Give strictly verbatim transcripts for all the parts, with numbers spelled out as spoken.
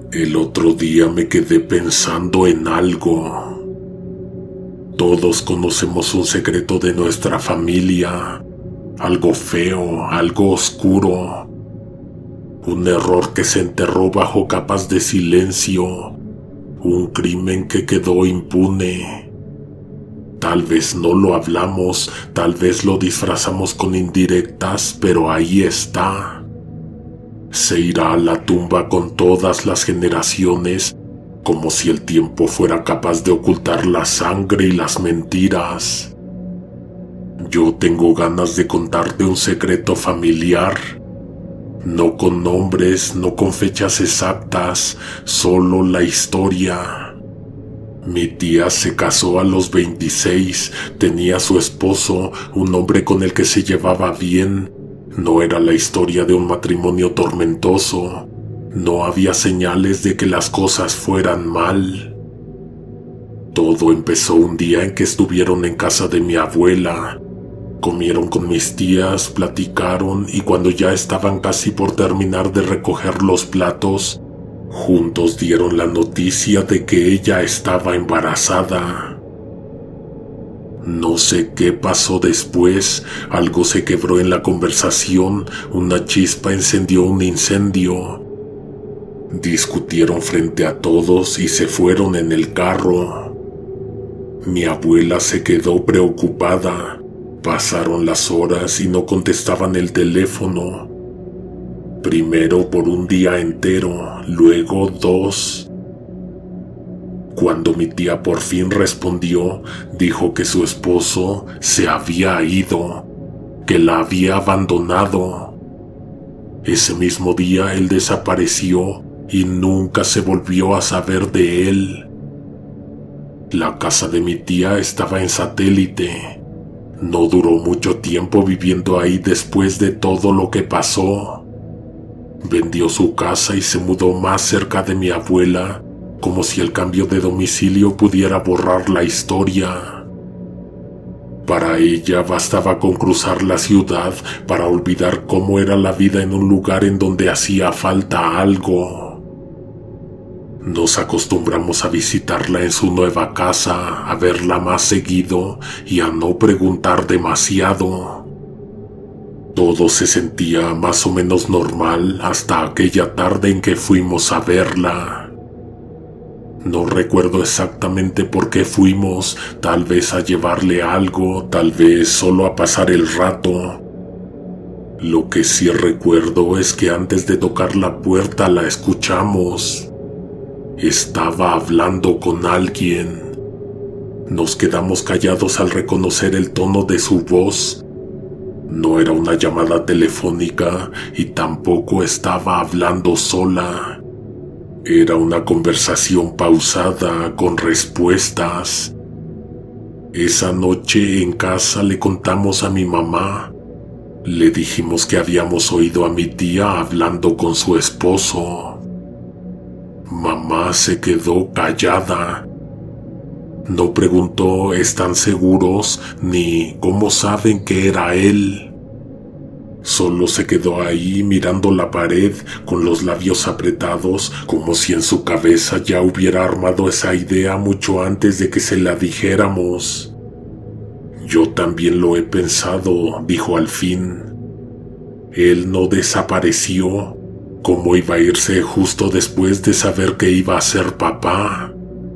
El otro día me quedé pensando en algo. Todos conocemos un secreto de nuestra familia, algo feo, algo oscuro, un error que se enterró bajo capas de silencio, un crimen que quedó impune. Tal vez no lo hablamos, tal vez lo disfrazamos con indirectas, pero ahí está. Se irá a la tumba con todas las generaciones, como si el tiempo fuera capaz de ocultar la sangre y las mentiras. Yo tengo ganas de contarte un secreto familiar, no con nombres, no con fechas exactas, solo la historia. Mi tía se casó a los veintiséis, tenía a su esposo, un hombre con el que se llevaba bien. No era la historia de un matrimonio tormentoso. No había señales de que las cosas fueran mal. Todo empezó un día en que estuvieron en casa de mi abuela. Comieron con mis tías, platicaron y cuando ya estaban casi por terminar de recoger los platos, juntos dieron la noticia de que ella estaba embarazada. No sé qué pasó después, algo se quebró en la conversación, una chispa encendió un incendio. Discutieron frente a todos y se fueron en el carro. Mi abuela se quedó preocupada. Pasaron las horas y no contestaban el teléfono. Primero por un día entero, luego dos. Cuando mi tía por fin respondió, dijo que su esposo se había ido, que la había abandonado. Ese mismo día él desapareció y nunca se volvió a saber de él. La casa de mi tía estaba en Satélite. No duró mucho tiempo viviendo ahí después de todo lo que pasó. Vendió su casa y se mudó más cerca de mi abuela, como si el cambio de domicilio pudiera borrar la historia. Para ella bastaba con cruzar la ciudad para olvidar cómo era la vida en un lugar en donde hacía falta algo. Nos acostumbramos a visitarla en su nueva casa, a verla más seguido y a no preguntar demasiado. Todo se sentía más o menos normal hasta aquella tarde en que fuimos a verla. No recuerdo exactamente por qué fuimos, tal vez a llevarle algo, tal vez solo a pasar el rato. Lo que sí recuerdo es que antes de tocar la puerta la escuchamos. Estaba hablando con alguien. Nos quedamos callados al reconocer el tono de su voz. No era una llamada telefónica y tampoco estaba hablando sola. Era una conversación pausada con respuestas. Esa noche en casa le contamos a mi mamá. Le dijimos que habíamos oído a mi tía hablando con su esposo. Mamá se quedó callada. No preguntó ¿están seguros? Ni ¿cómo saben que era él? Solo se quedó ahí mirando la pared con los labios apretados, como si en su cabeza ya hubiera armado esa idea mucho antes de que se la dijéramos. Yo también lo he pensado, dijo al fin. Él no desapareció. ¿Cómo iba a irse justo después de saber que iba a ser papá?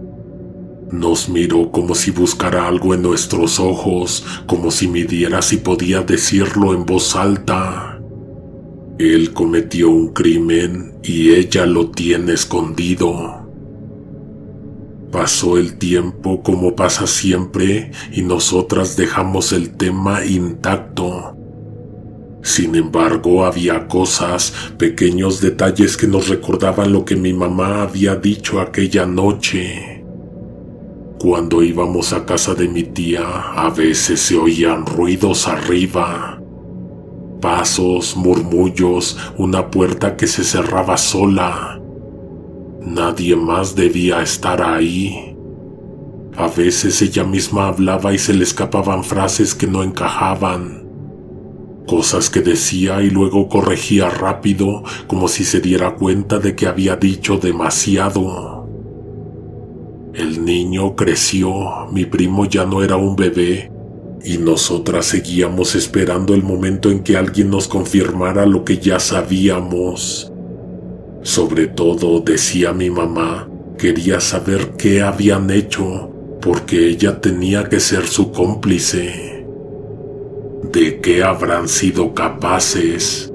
Nos miró como si buscara algo en nuestros ojos, como si midiera si podía decirlo en voz alta. Él cometió un crimen y ella lo tiene escondido. Pasó el tiempo como pasa siempre y nosotras dejamos el tema intacto. Sin embargo, había cosas, pequeños detalles que nos recordaban lo que mi mamá había dicho aquella noche. Cuando íbamos a casa de mi tía, a veces se oían ruidos arriba. Pasos, murmullos, una puerta que se cerraba sola. Nadie más debía estar ahí. A veces ella misma hablaba y se le escapaban frases que no encajaban. cosas que decía y luego corregía rápido, como si se diera cuenta de que había dicho demasiado. El niño creció, mi primo ya no era un bebé, y nosotras seguíamos esperando el momento en que alguien nos confirmara lo que ya sabíamos. Sobre todo, decía mi mamá, quería saber qué habían hecho, porque ella tenía que ser su cómplice. ¿De qué habrán sido capaces?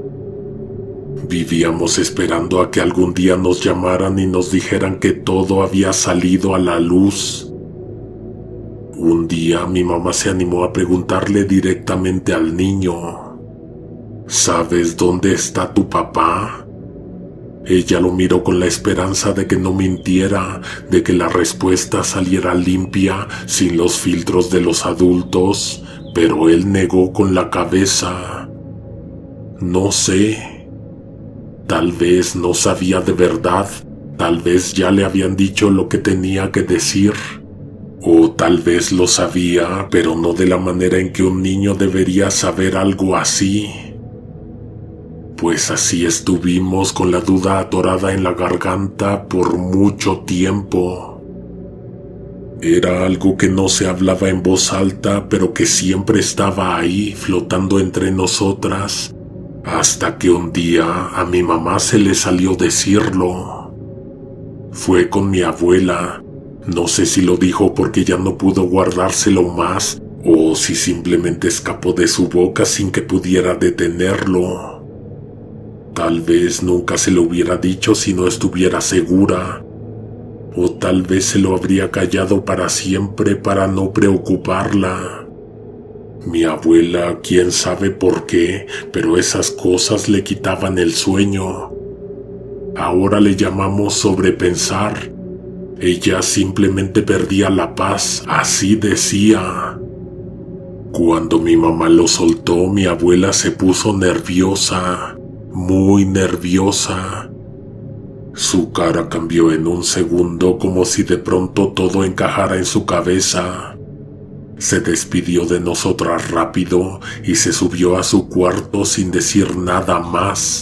Vivíamos esperando a que algún día nos llamaran y nos dijeran que todo había salido a la luz. Un día mi mamá se animó a preguntarle directamente al niño: ¿sabes dónde está tu papá? Ella lo miró con la esperanza de que no mintiera, de que la respuesta saliera limpia, sin los filtros de los adultos, pero él negó con la cabeza. No sé. Tal vez no sabía de verdad, tal vez ya le habían dicho lo que tenía que decir. O tal vez lo sabía, pero no de la manera en que un niño debería saber algo así. Pues así estuvimos con la duda atorada en la garganta por mucho tiempo. Era algo que no se hablaba en voz alta, pero que siempre estaba ahí, flotando entre nosotras, hasta que un día a mi mamá se le salió decirlo. Fue con mi abuela. No sé si lo dijo porque ya no pudo guardárselo más, o si simplemente escapó de su boca sin que pudiera detenerlo. Tal vez nunca se lo hubiera dicho si no estuviera segura, o tal vez se lo habría callado para siempre para no preocuparla. Mi abuela, quién sabe por qué, pero esas cosas le quitaban el sueño. Ahora le llamamos sobrepensar. Ella simplemente perdía la paz, así decía. Cuando mi mamá lo soltó, mi abuela se puso nerviosa, muy nerviosa. Su cara cambió en un segundo, como si de pronto todo encajara en su cabeza. Se despidió de nosotras rápido y se subió a su cuarto sin decir nada más.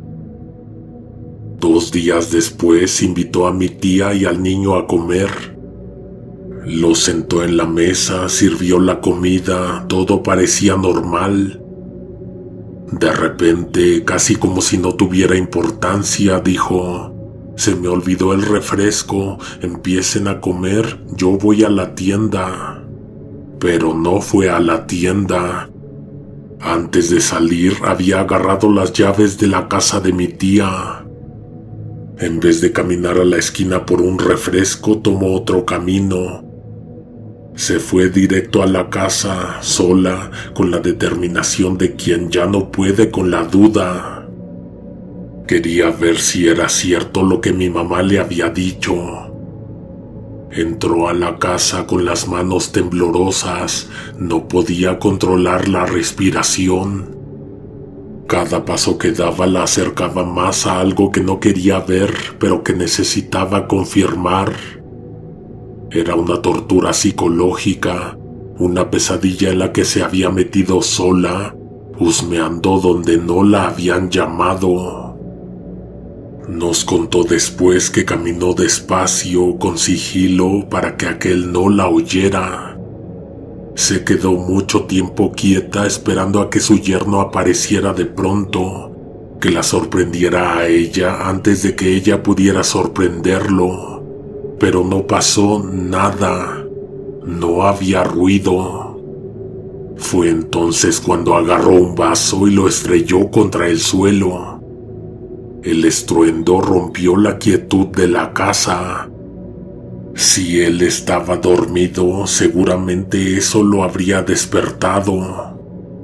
Dos días después invitó a mi tía y al niño a comer. Los sentó en la mesa, sirvió la comida, todo parecía normal. De repente, casi como si no tuviera importancia, dijo: «Se me olvidó el refresco, empiecen a comer, yo voy a la tienda». Pero no fue a la tienda. Antes de salir, había agarrado las llaves de la casa de mi tía. En vez de caminar a la esquina por un refresco, tomó otro camino. Se fue directo a la casa, sola, con la determinación de quien ya no puede con la duda. Quería ver si era cierto lo que mi mamá le había dicho. Entró a la casa con las manos temblorosas, no podía controlar la respiración. Cada paso que daba la acercaba más a algo que no quería ver, pero que necesitaba confirmar. Era una tortura psicológica, una pesadilla en la que se había metido sola, husmeando donde no la habían llamado. Nos contó después que caminó despacio, con sigilo, para que aquel no la oyera. Se quedó mucho tiempo quieta esperando a que su yerno apareciera de pronto, que la sorprendiera a ella antes de que ella pudiera sorprenderlo. Pero no pasó nada, no había ruido. Fue entonces cuando agarró un vaso y lo estrelló contra el suelo. El estruendo rompió la quietud de la casa. Si él estaba dormido, seguramente eso lo habría despertado.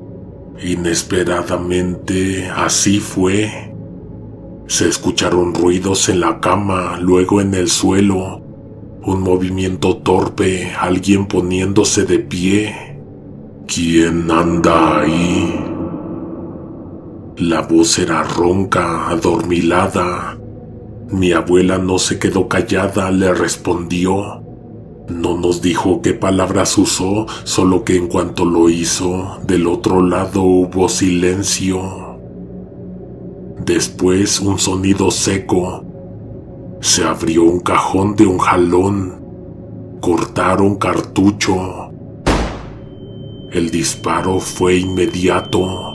Inesperadamente, así fue. Se escucharon ruidos en la cama, luego en el suelo, un movimiento torpe, alguien poniéndose de pie. ¿Quién anda ahí? La voz era ronca, adormilada. Mi abuela no se quedó callada, le respondió: No nos dijo qué palabras usó, solo que en cuanto lo hizo, del otro lado hubo silencio. Después un sonido seco. Se abrió un cajón de un jalón. Cortaron cartucho. El disparo fue inmediato.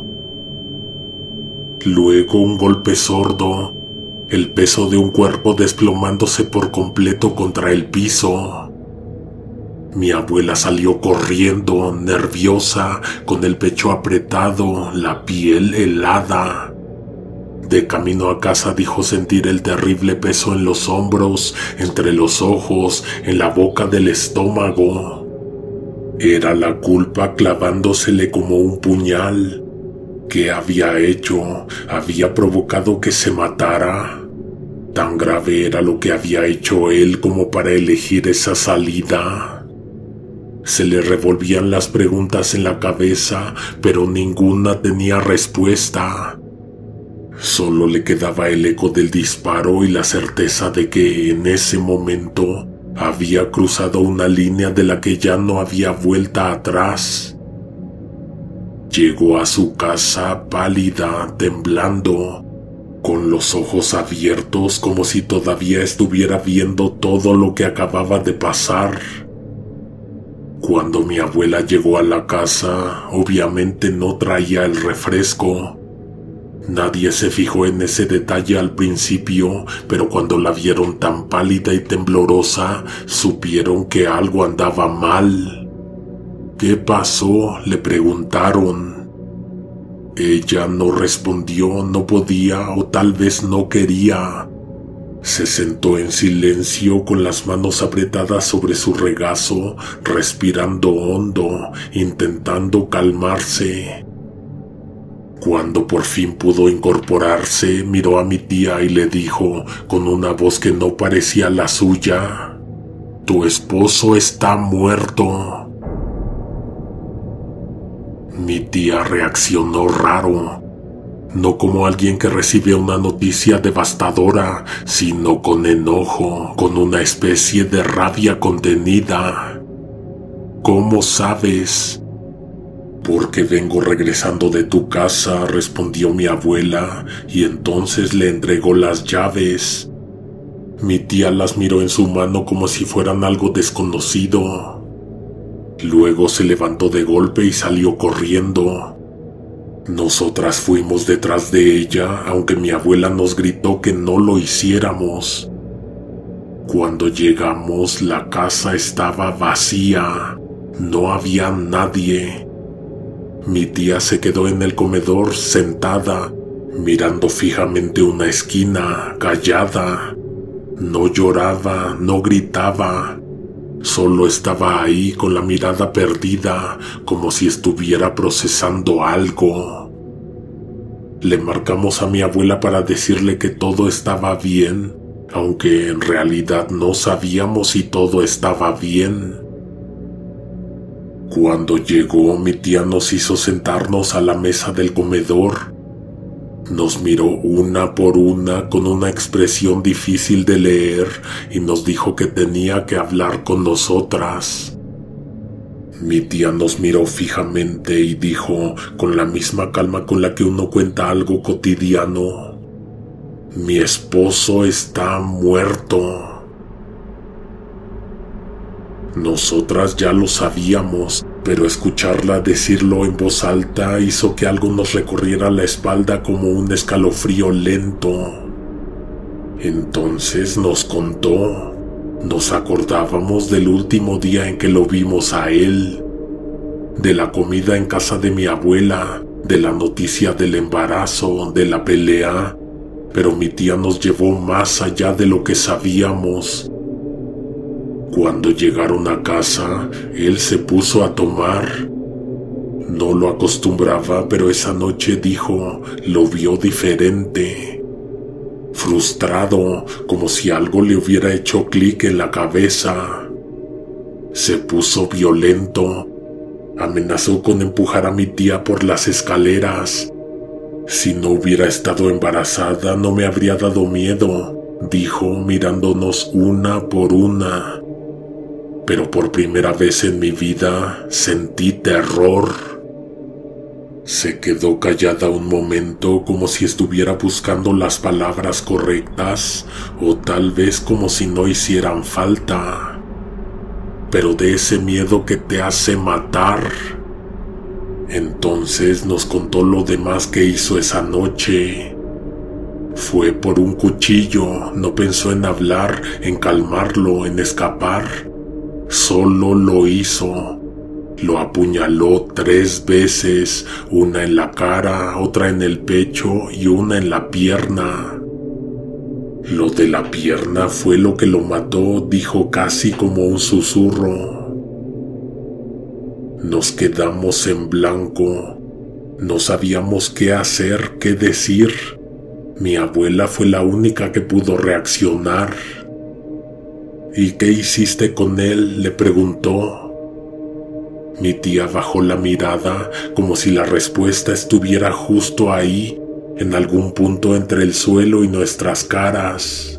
Luego un golpe sordo, el peso de un cuerpo desplomándose por completo contra el piso. Mi abuela salió corriendo, nerviosa, con el pecho apretado, la piel helada. De camino a casa dijo sentir el terrible peso en los hombros, entre los ojos, en la boca del estómago. Era la culpa clavándosele como un puñal. ¿Qué había hecho? ¿Había provocado que se matara? ¿Tan grave era lo que había hecho él como para elegir esa salida? Se le revolvían las preguntas en la cabeza, pero ninguna tenía respuesta. Solo le quedaba el eco del disparo y la certeza de que en ese momento había cruzado una línea de la que ya no había vuelta atrás. Llegó a su casa pálida, temblando, con los ojos abiertos como si todavía estuviera viendo todo lo que acababa de pasar. Cuando mi abuela llegó a la casa, obviamente no traía el refresco. Nadie se fijó en ese detalle al principio, pero cuando la vieron tan pálida y temblorosa, supieron que algo andaba mal. ¿Qué pasó?, le preguntaron. Ella no respondió, no podía o tal vez no quería. Se sentó en silencio con las manos apretadas sobre su regazo, respirando hondo, intentando calmarse. Cuando por fin pudo incorporarse, miró a mi tía y le dijo, con una voz que no parecía la suya, «Tu esposo está muerto». Mi tía reaccionó raro. No como alguien que recibe una noticia devastadora, sino con enojo, con una especie de rabia contenida. «¿Cómo sabes?» «Porque vengo regresando de tu casa», respondió mi abuela, y entonces le entregó las llaves. Mi tía las miró en su mano como si fueran algo desconocido. Luego se levantó de golpe y salió corriendo. Nosotras fuimos detrás de ella, aunque mi abuela nos gritó que no lo hiciéramos. Cuando llegamos, la casa estaba vacía. No había nadie. Mi tía se quedó en el comedor sentada, mirando fijamente una esquina, callada. No lloraba, no gritaba. Solo estaba ahí con la mirada perdida, como si estuviera procesando algo. Le marcamos a mi abuela para decirle que todo estaba bien, aunque en realidad no sabíamos si todo estaba bien. Cuando llegó, mi tía nos hizo sentarnos a la mesa del comedor. Nos miró una por una con una expresión difícil de leer y nos dijo que tenía que hablar con nosotras. Mi tía nos miró fijamente y dijo, con la misma calma con la que uno cuenta algo cotidiano, «Mi esposo está muerto». Nosotras ya lo sabíamos, pero escucharla decirlo en voz alta hizo que algo nos recorriera la espalda como un escalofrío lento. Entonces nos contó. Nos acordábamos del último día en que lo vimos a él, de la comida en casa de mi abuela, de la noticia del embarazo, de la pelea, pero mi tía nos llevó más allá de lo que sabíamos. Cuando llegaron a casa, él se puso a tomar. No lo acostumbraba, pero esa noche dijo, lo vio diferente. Frustrado, como si algo le hubiera hecho clic en la cabeza. Se puso violento. Amenazó con empujar a mi tía por las escaleras. Si no hubiera estado embarazada, no me habría dado miedo, dijo mirándonos una por una. pero por primera vez en mi vida sentí terror. Se quedó callada un momento como si estuviera buscando las palabras correctas o tal vez como si no hicieran falta. Pero de ese miedo que te hace matar. Entonces nos contó lo demás que hizo esa noche. Fue por un cuchillo, no pensó en hablar, en calmarlo, en escapar. Solo lo hizo. Lo apuñaló tres veces, una en la cara, otra en el pecho y una en la pierna. Lo de la pierna fue lo que lo mató, dijo casi como un susurro. Nos quedamos en blanco. No sabíamos qué hacer, qué decir. Mi abuela fue la única que pudo reaccionar. ¿Y qué hiciste con él?, le preguntó. Mi tía bajó la mirada como si la respuesta estuviera justo ahí, en algún punto entre el suelo y nuestras caras.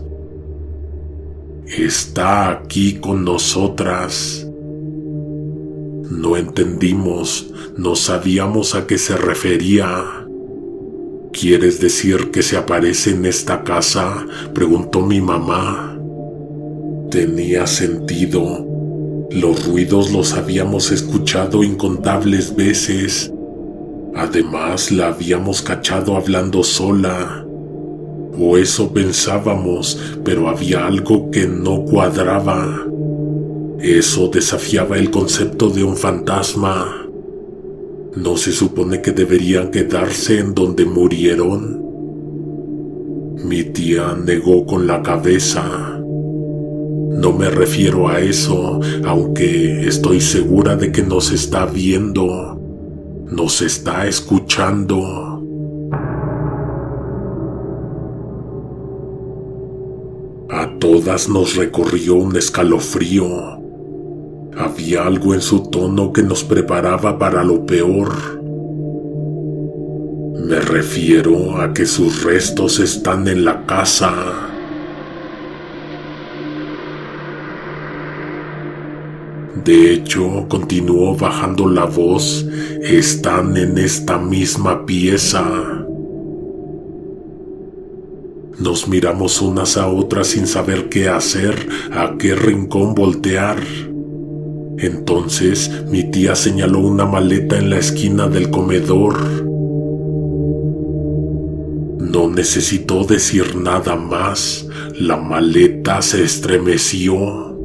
Está aquí con nosotras. No entendimos, no sabíamos a qué se refería. ¿Quieres decir que se aparece en esta casa?, preguntó mi mamá. Tenía sentido. Los ruidos los habíamos escuchado incontables veces. Además, la habíamos cachado hablando sola. O eso pensábamos, pero había algo que no cuadraba. Eso desafiaba el concepto de un fantasma. ¿No se supone que deberían quedarse en donde murieron? Mi tía negó con la cabeza. No me refiero a eso, aunque estoy segura de que nos está viendo, nos está escuchando. A todas nos recorrió un escalofrío. Había algo en su tono que nos preparaba para lo peor. Me refiero a que sus restos están en la casa. De hecho, continuó bajando la voz, están en esta misma pieza. Nos miramos unas a otras sin saber qué hacer, a qué rincón voltear. Entonces mi tía señaló una maleta en la esquina del comedor. No necesitó decir nada más, la maleta se estremeció.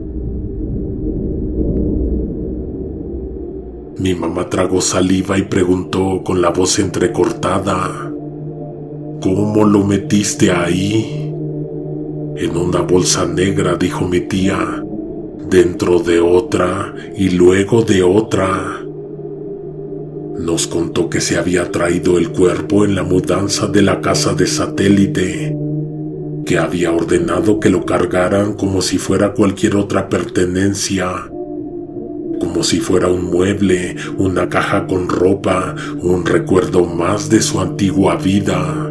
Mi mamá tragó saliva y preguntó con la voz entrecortada, ¿cómo lo metiste ahí? En una bolsa negra, dijo mi tía, dentro de otra y luego de otra. Nos contó que se había traído el cuerpo en la mudanza de la casa de satélite, que había ordenado que lo cargaran como si fuera cualquier otra pertenencia, como si fuera un mueble, una caja con ropa, un recuerdo más de su antigua vida.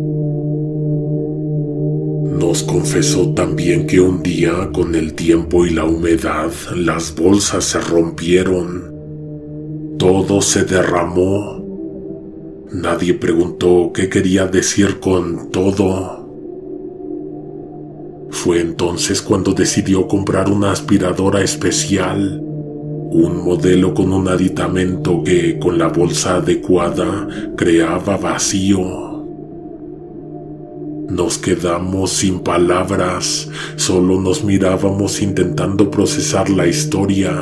Nos confesó también que un día, con el tiempo y la humedad, las bolsas se rompieron. Todo se derramó. Nadie preguntó qué quería decir con todo. Fue entonces cuando decidió comprar una aspiradora especial, un modelo con un aditamento que, con la bolsa adecuada, creaba vacío. Nos quedamos sin palabras, solo nos mirábamos intentando procesar la historia.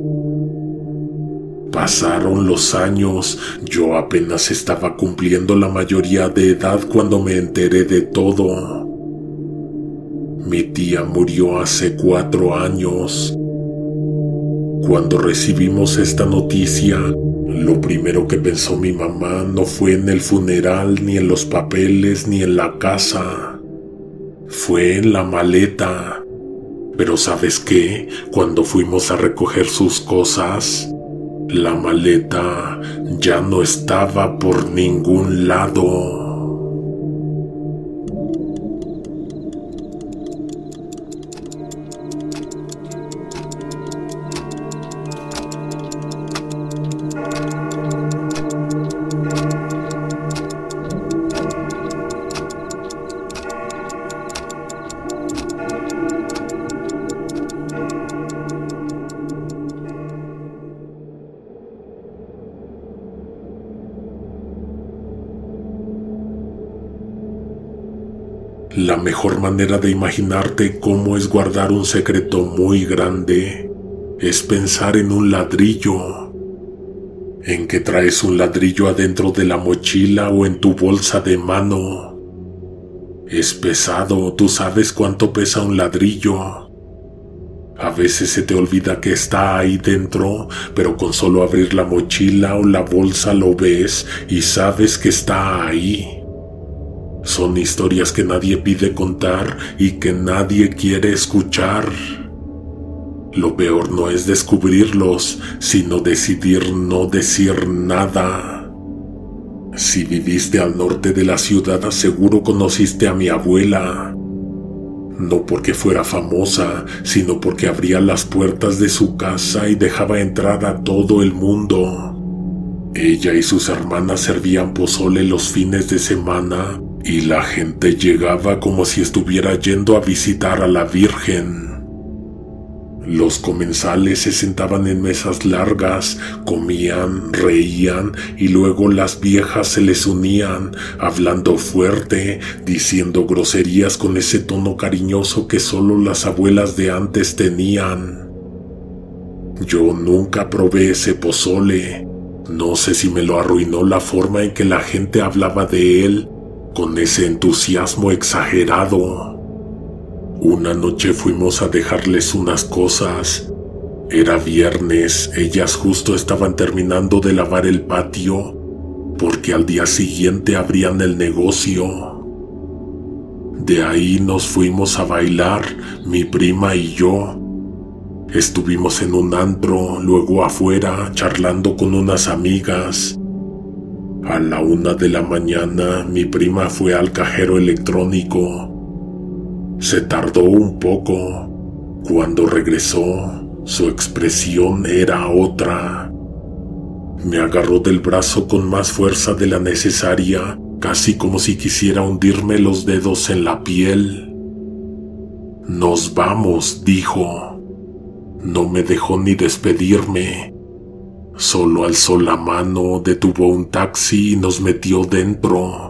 Pasaron los años, yo apenas estaba cumpliendo la mayoría de edad cuando me enteré de todo. Mi tía murió hace cuatro años. Cuando recibimos esta noticia, lo primero que pensó mi mamá no fue en el funeral, ni en los papeles, ni en la casa. Fue en la maleta. Pero ¿sabes qué? Cuando fuimos a recoger sus cosas, la maleta ya no estaba por ningún lado. La mejor manera de imaginarte cómo es guardar un secreto muy grande es pensar en un ladrillo, en que traes un ladrillo adentro de la mochila o en tu bolsa de mano. Es pesado, tú sabes cuánto pesa un ladrillo. A veces se te olvida que está ahí dentro, pero con solo abrir la mochila o la bolsa lo ves y sabes que está ahí. Son historias que nadie pide contar y que nadie quiere escuchar. Lo peor no es descubrirlos, sino decidir no decir nada. Si viviste al norte de la ciudad, seguro conociste a mi abuela. No porque fuera famosa, sino porque abría las puertas de su casa y dejaba entrar a todo el mundo. Ella y sus hermanas servían pozole los fines de semana y la gente llegaba como si estuviera yendo a visitar a la Virgen. Los comensales se sentaban en mesas largas, comían, reían y luego las viejas se les unían, hablando fuerte, diciendo groserías con ese tono cariñoso que solo las abuelas de antes tenían. Yo nunca probé ese pozole. No sé si me lo arruinó la forma en que la gente hablaba de él, con ese entusiasmo exagerado. Una noche fuimos a dejarles unas cosas. Era viernes, ellas justo estaban terminando de lavar el patio, porque al día siguiente abrían el negocio. De ahí nos fuimos a bailar, mi prima y yo. Estuvimos en un antro, luego afuera, charlando con unas amigas. A la una de la mañana, mi prima fue al cajero electrónico. Se tardó un poco. Cuando regresó, su expresión era otra. Me agarró del brazo con más fuerza de la necesaria, casi como si quisiera hundirme los dedos en la piel. «Nos vamos», dijo. No me dejó ni despedirme. Solo alzó la mano, detuvo un taxi y nos metió dentro.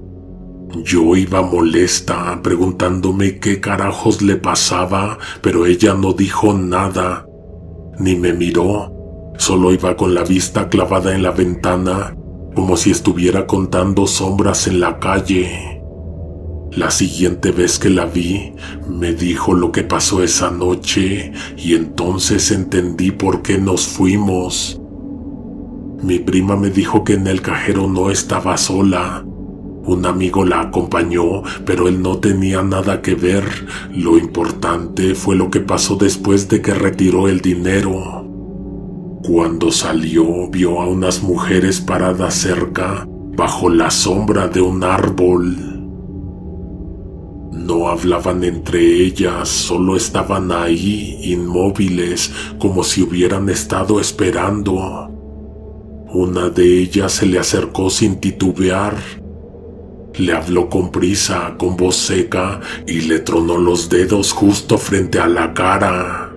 Yo iba molesta, preguntándome qué carajos le pasaba, pero ella no dijo nada, ni me miró. Solo iba con la vista clavada en la ventana, como si estuviera contando sombras en la calle. La siguiente vez que la vi, me dijo lo que pasó esa noche, y entonces entendí por qué nos fuimos. Mi prima me dijo que en el cajero no estaba sola. Un amigo la acompañó, pero él no tenía nada que ver. Lo importante fue lo que pasó después de que retiró el dinero. Cuando salió, vio a unas mujeres paradas cerca, bajo la sombra de un árbol. No hablaban entre ellas, solo estaban ahí, inmóviles, como si hubieran estado esperando. Una de ellas se le acercó sin titubear. Le habló con prisa, con voz seca, y le tronó los dedos justo frente a la cara.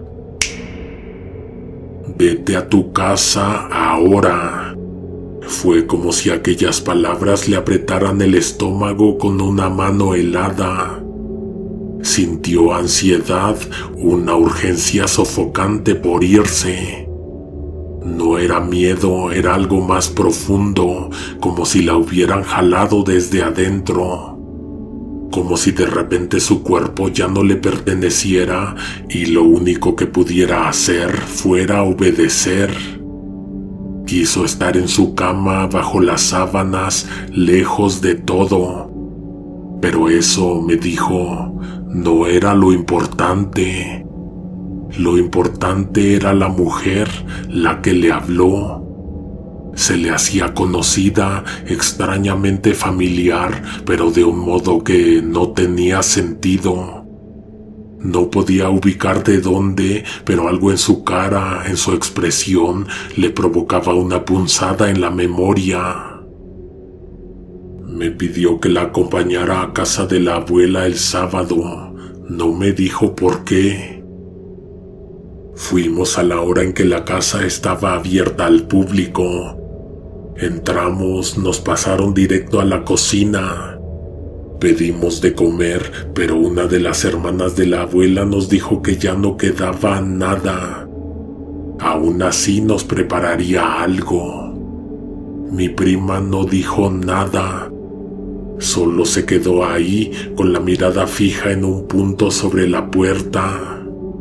«Vete a tu casa ahora». Fue como si aquellas palabras le apretaran el estómago con una mano helada. Sintió ansiedad, una urgencia sofocante por irse. No era miedo, era algo más profundo, como si la hubieran jalado desde adentro. Como si de repente su cuerpo ya no le perteneciera y lo único que pudiera hacer fuera obedecer. Quiso estar en su cama, bajo las sábanas, lejos de todo. Pero eso, me dijo, no era lo importante. Lo importante era la mujer, la que le habló. Se le hacía conocida, extrañamente familiar, pero de un modo que no tenía sentido. No podía ubicar de dónde, pero algo en su cara, en su expresión, le provocaba una punzada en la memoria. Me pidió que la acompañara a casa de la abuela el sábado. No me dijo por qué. Fuimos a la hora en que la casa estaba abierta al público. Entramos, nos pasaron directo a la cocina. Pedimos de comer, pero una de las hermanas de la abuela nos dijo que ya no quedaba nada. Aún así nos prepararía algo. Mi prima no dijo nada. Solo se quedó ahí con la mirada fija en un punto sobre la puerta.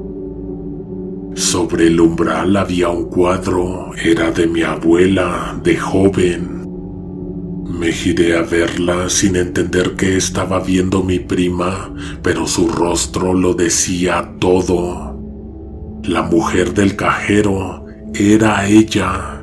Sobre el umbral había un cuadro. Era de mi abuela, de joven. Me giré a verla sin entender qué estaba viendo mi prima, pero su rostro lo decía todo. La mujer del cajero era ella.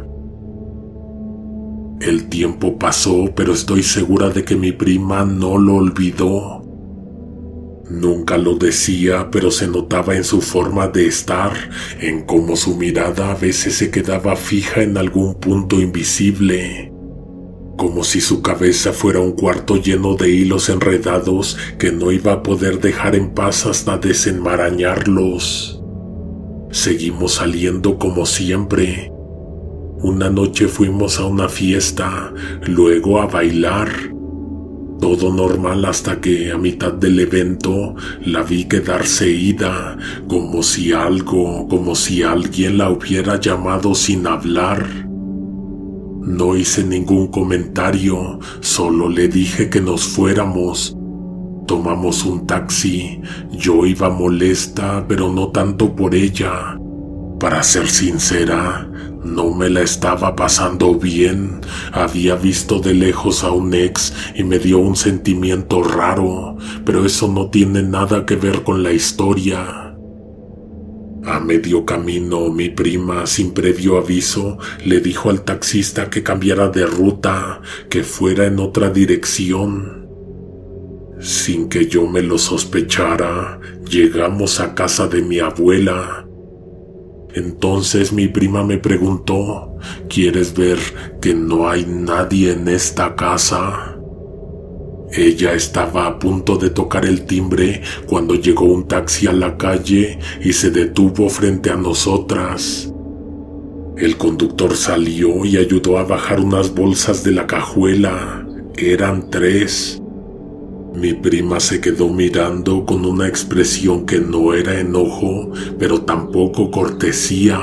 El tiempo pasó, pero estoy segura de que mi prima no lo olvidó. Nunca lo decía, pero se notaba en su forma de estar, en cómo su mirada a veces se quedaba fija en algún punto invisible. Como si su cabeza fuera un cuarto lleno de hilos enredados que no iba a poder dejar en paz hasta desenmarañarlos. Seguimos saliendo como siempre. Una noche fuimos a una fiesta, luego a bailar. Todo normal hasta que a mitad del evento la vi quedarse ida, como si algo, como si alguien la hubiera llamado sin hablar. No hice ningún comentario, solo le dije que nos fuéramos. Tomamos un taxi. Yo iba molesta, pero no tanto por ella. Para ser sincera, no me la estaba pasando bien. Había visto de lejos a un ex y me dio un sentimiento raro, pero eso no tiene nada que ver con la historia. A medio camino, mi prima, sin previo aviso, le dijo al taxista que cambiara de ruta, que fuera en otra dirección. Sin que yo me lo sospechara, llegamos a casa de mi abuela. Entonces mi prima me preguntó, ¿quieres ver que no hay nadie en esta casa? Ella estaba a punto de tocar el timbre cuando llegó un taxi a la calle y se detuvo frente a nosotras. El conductor salió y ayudó a bajar unas bolsas de la cajuela. Eran tres. Mi prima se quedó mirando con una expresión que no era enojo, pero tampoco cortesía.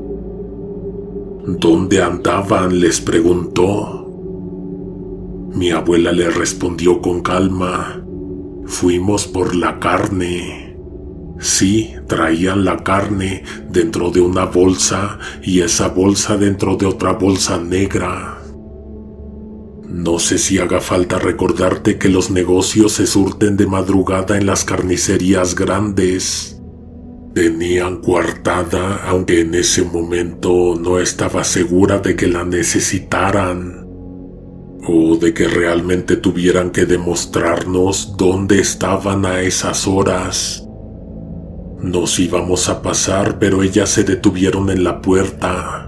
¿Dónde andaban?, les preguntó. Mi abuela le respondió con calma, fuimos por la carne. Sí, traían la carne dentro de una bolsa y esa bolsa dentro de otra bolsa negra. No sé si haga falta recordarte que los negocios se surten de madrugada en las carnicerías grandes. Tenían coartada, aunque en ese momento no estaba segura de que la necesitaran. O de que realmente tuvieran que demostrarnos dónde estaban a esas horas. Nos íbamos a pasar, pero ellas se detuvieron en la puerta.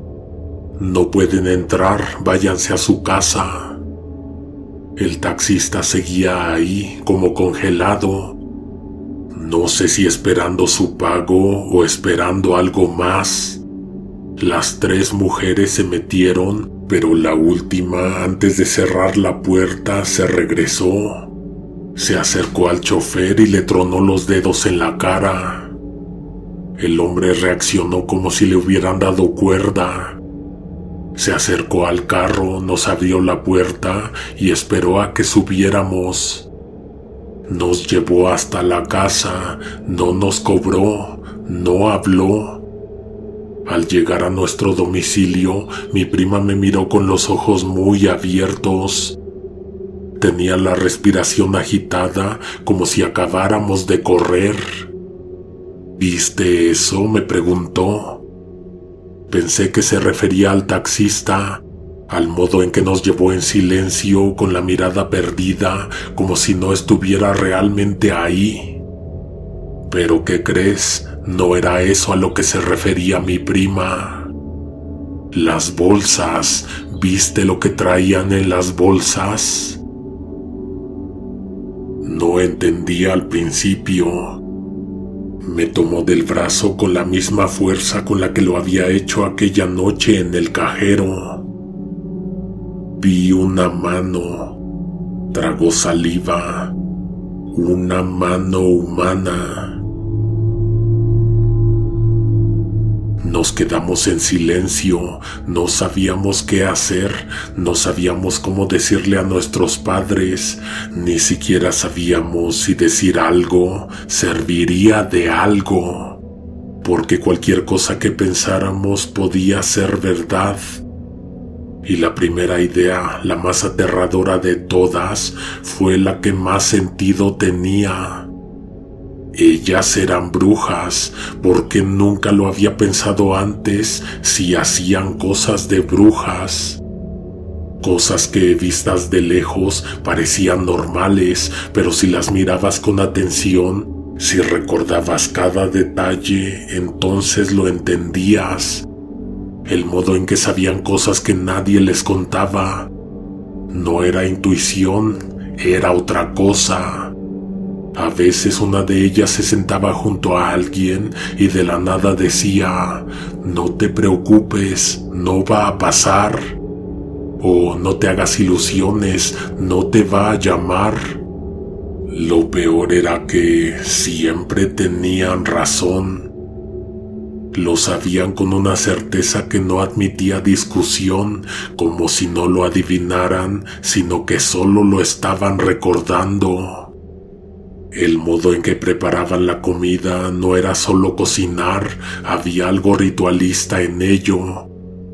No pueden entrar, váyanse a su casa. El taxista seguía ahí, como congelado. No sé si esperando su pago o esperando algo más. Las tres mujeres se metieron, pero la última, antes de cerrar la puerta, se regresó. Se acercó al chofer y le tronó los dedos en la cara. El hombre reaccionó como si le hubieran dado cuerda. Se acercó al carro, nos abrió la puerta y esperó a que subiéramos. Nos llevó hasta la casa, no nos cobró, no habló. Al llegar a nuestro domicilio, mi prima me miró con los ojos muy abiertos. Tenía la respiración agitada, como si acabáramos de correr. ¿Viste eso?, me preguntó. Pensé que se refería al taxista, al modo en que nos llevó en silencio, con la mirada perdida, como si no estuviera realmente ahí. ¿Pero qué crees? No era eso a lo que se refería mi prima. Las bolsas, ¿viste lo que traían en las bolsas? No entendía al principio. Me tomó del brazo con la misma fuerza con la que lo había hecho aquella noche en el cajero. Vi una mano. Tragó saliva. Una mano humana. Nos quedamos en silencio, no sabíamos qué hacer, no sabíamos cómo decirle a nuestros padres, ni siquiera sabíamos si decir algo serviría de algo, porque cualquier cosa que pensáramos podía ser verdad. Y la primera idea, la más aterradora de todas, fue la que más sentido tenía. Ellas eran brujas, porque nunca lo había pensado antes si hacían cosas de brujas. Cosas que vistas de lejos parecían normales, pero si las mirabas con atención, si recordabas cada detalle, entonces lo entendías. El modo en que sabían cosas que nadie les contaba. No era intuición, era otra cosa. A veces una de ellas se sentaba junto a alguien y de la nada decía, no te preocupes, no va a pasar. O no te hagas ilusiones, no te va a llamar. Lo peor era que siempre tenían razón. Lo sabían con una certeza que no admitía discusión, como si no lo adivinaran, sino que solo lo estaban recordando. El modo en que preparaban la comida no era solo cocinar, había algo ritualista en ello.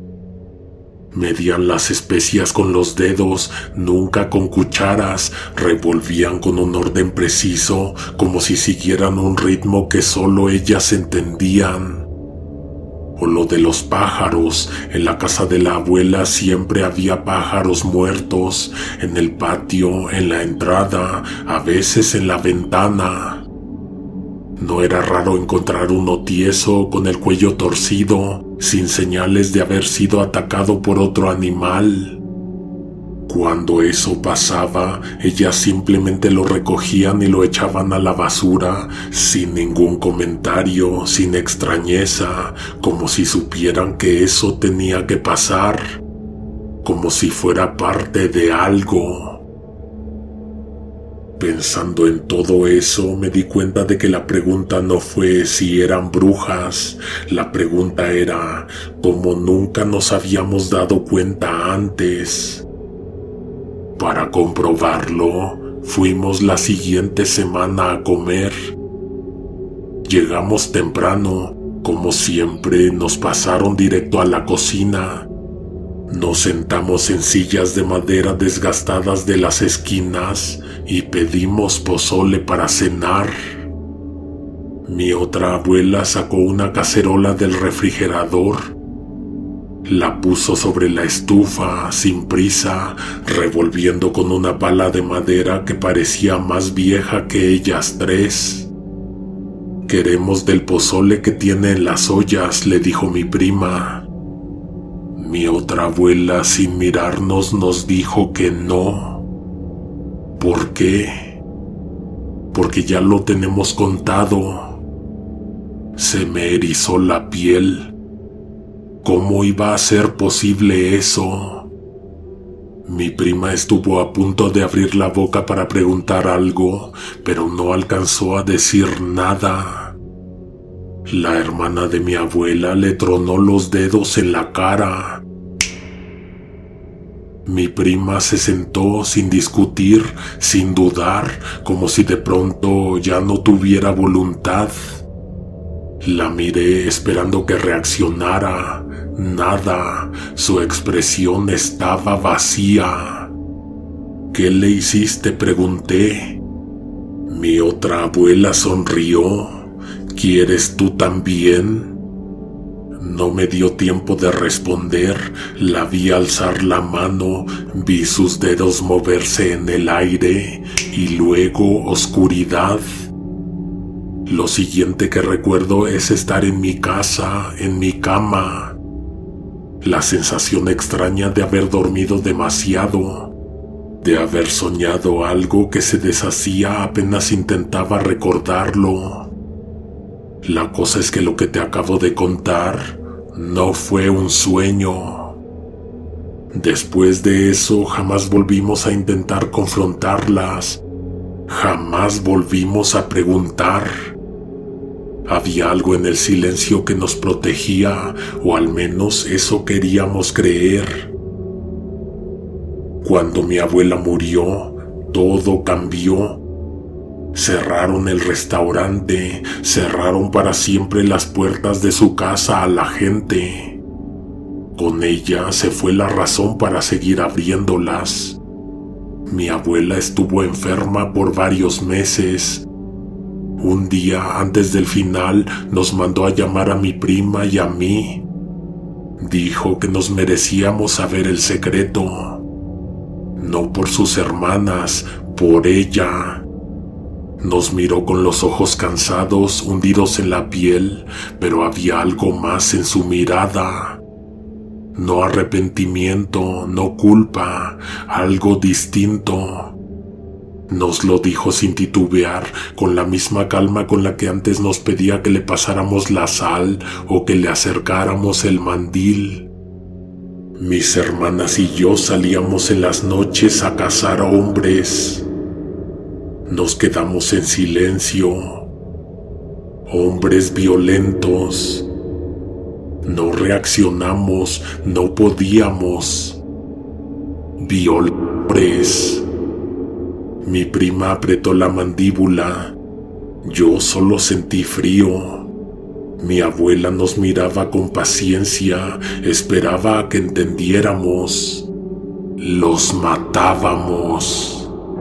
Medían las especias con los dedos, nunca con cucharas, revolvían con un orden preciso, como si siguieran un ritmo que solo ellas entendían. O lo de los pájaros, en la casa de la abuela siempre había pájaros muertos, en el patio, en la entrada, a veces en la ventana. No era raro encontrar uno tieso, con el cuello torcido, sin señales de haber sido atacado por otro animal. Cuando eso pasaba, ellas simplemente lo recogían y lo echaban a la basura, sin ningún comentario, sin extrañeza, como si supieran que eso tenía que pasar, como si fuera parte de algo. Pensando en todo eso, me di cuenta de que la pregunta no fue si eran brujas, la pregunta era cómo nunca nos habíamos dado cuenta antes. Para comprobarlo, fuimos la siguiente semana a comer. Llegamos temprano, como siempre, nos pasaron directo a la cocina. Nos sentamos en sillas de madera desgastadas de las esquinas y pedimos pozole para cenar. Mi otra abuela sacó una cacerola del refrigerador. La puso sobre la estufa, sin prisa, revolviendo con una pala de madera que parecía más vieja que ellas tres. «Queremos del pozole que tiene en las ollas», le dijo mi prima. Mi otra abuela, sin mirarnos, nos dijo que no. ¿Por qué? Porque ya lo tenemos contado. Se me erizó la piel. ¿Cómo iba a ser posible eso? Mi prima estuvo a punto de abrir la boca para preguntar algo, pero no alcanzó a decir nada. La hermana de mi abuela le tronó los dedos en la cara. Mi prima se sentó sin discutir, sin dudar, como si de pronto ya no tuviera voluntad. La miré esperando que reaccionara. Nada, su expresión estaba vacía. «¿Qué le hiciste?», pregunté. Mi otra abuela sonrió. «¿Quieres tú también?». No me dio tiempo de responder. La vi alzar la mano, vi sus dedos moverse en el aire y luego oscuridad. Lo siguiente que recuerdo es estar en mi casa, en mi cama. La sensación extraña de haber dormido demasiado, de haber soñado algo que se deshacía apenas intentaba recordarlo. La cosa es que lo que te acabo de contar no fue un sueño. Después de eso, jamás volvimos a intentar confrontarlas. Jamás volvimos a preguntar. Había algo en el silencio que nos protegía, o al menos eso queríamos creer. Cuando mi abuela murió, todo cambió. Cerraron el restaurante, cerraron para siempre las puertas de su casa a la gente. Con ella se fue la razón para seguir abriéndolas. Mi abuela estuvo enferma por varios meses. Un día antes del final nos mandó a llamar a mi prima y a mí. Dijo que nos merecíamos saber el secreto. No por sus hermanas, por ella. Nos miró con los ojos cansados, hundidos en la piel, pero había algo más en su mirada. No arrepentimiento, no culpa, algo distinto. Nos lo dijo sin titubear, con la misma calma con la que antes nos pedía que le pasáramos la sal o que le acercáramos el mandil. Mis hermanas y yo salíamos en las noches a cazar hombres. Nos quedamos en silencio. Hombres violentos. No reaccionamos, no podíamos. Violadores. Mi prima apretó la mandíbula. Yo solo sentí frío. Mi abuela nos miraba con paciencia, esperaba a que entendiéramos. Los matábamos.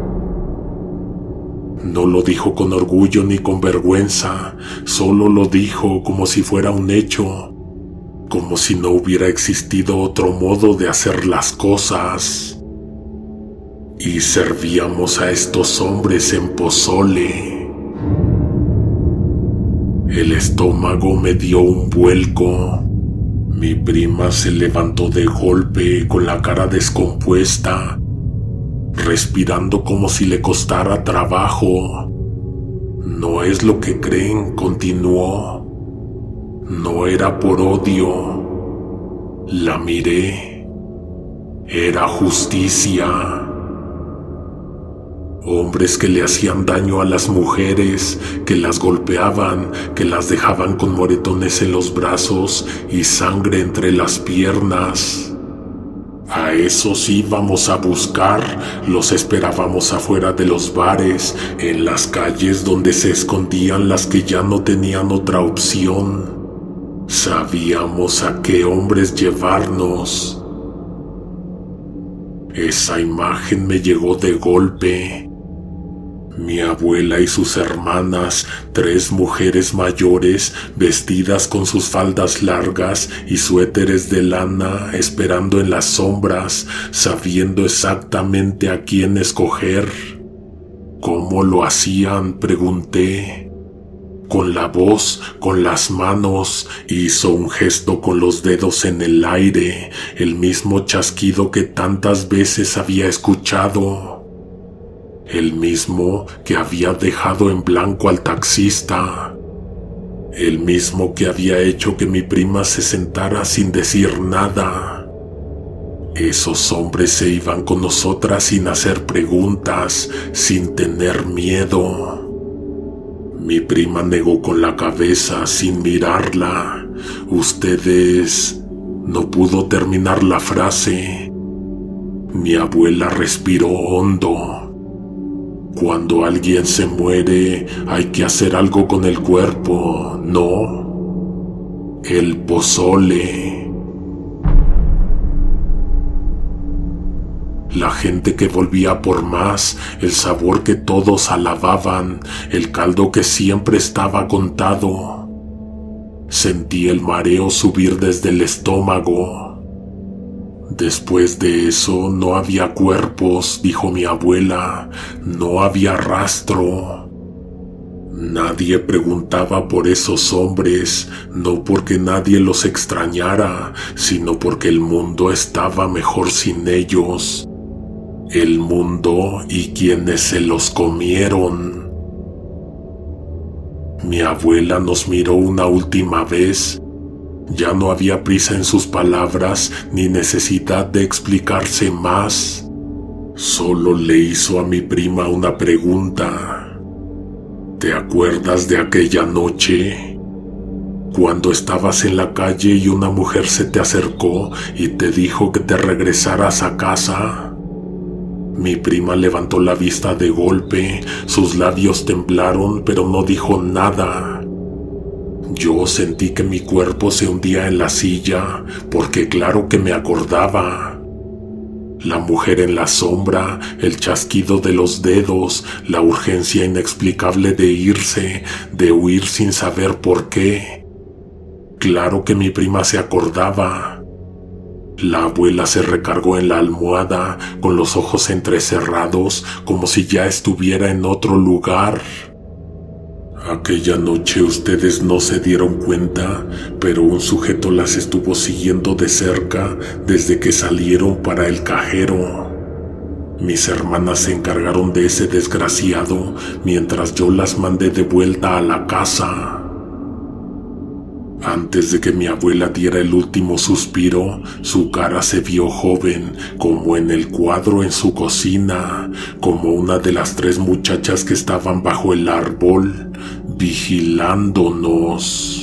No lo dijo con orgullo ni con vergüenza, solo lo dijo como si fuera un hecho, como si no hubiera existido otro modo de hacer las cosas. Y servíamos a estos hombres en pozole. El estómago me dio un vuelco. Mi prima se levantó de golpe con la cara descompuesta, respirando como si le costara trabajo. No es lo que creen, continuó. No era por odio. La miré. Era justicia. Hombres que le hacían daño a las mujeres, que las golpeaban, que las dejaban con moretones en los brazos y sangre entre las piernas. A esos íbamos a buscar, los esperábamos afuera de los bares, en las calles donde se escondían las que ya no tenían otra opción. Sabíamos a qué hombres llevarnos. Esa imagen me llegó de golpe. Mi abuela y sus hermanas, tres mujeres mayores, vestidas con sus faldas largas y suéteres de lana, esperando en las sombras, sabiendo exactamente a quién escoger. ¿Cómo lo hacían?, pregunté. Con la voz, con las manos, hizo un gesto con los dedos en el aire, el mismo chasquido que tantas veces había escuchado. El mismo que había dejado en blanco al taxista. El mismo que había hecho que mi prima se sentara sin decir nada. Esos hombres se iban con nosotras sin hacer preguntas, sin tener miedo. Mi prima negó con la cabeza sin mirarla. Ustedes... No pudo terminar la frase. Mi abuela respiró hondo. Cuando alguien se muere, hay que hacer algo con el cuerpo, ¿no? El pozole. La gente que volvía por más, el sabor que todos alababan, el caldo que siempre estaba contado. Sentí el mareo subir desde el estómago. Después de eso no había cuerpos, dijo mi abuela, no había rastro. Nadie preguntaba por esos hombres, no porque nadie los extrañara, sino porque el mundo estaba mejor sin ellos. El mundo y quienes se los comieron. Mi abuela nos miró una última vez. Ya no había prisa en sus palabras ni necesidad de explicarse más. Solo le hizo a mi prima una pregunta. ¿Te acuerdas de aquella noche? Cuando estabas en la calle y una mujer se te acercó y te dijo que te regresaras a casa. Mi prima levantó la vista de golpe, sus labios temblaron, pero no dijo nada. Yo sentí que mi cuerpo se hundía en la silla, porque claro que me acordaba. La mujer en la sombra, el chasquido de los dedos, la urgencia inexplicable de irse, de huir sin saber por qué. Claro que mi prima se acordaba. La abuela se recargó en la almohada, con los ojos entrecerrados, como si ya estuviera en otro lugar. Aquella noche ustedes no se dieron cuenta, pero un sujeto las estuvo siguiendo de cerca desde que salieron para el cajero. Mis hermanas se encargaron de ese desgraciado mientras yo las mandé de vuelta a la casa. Antes de que mi abuela diera el último suspiro, su cara se vio joven, como en el cuadro en su cocina, como una de las tres muchachas que estaban bajo el árbol, vigilándonos.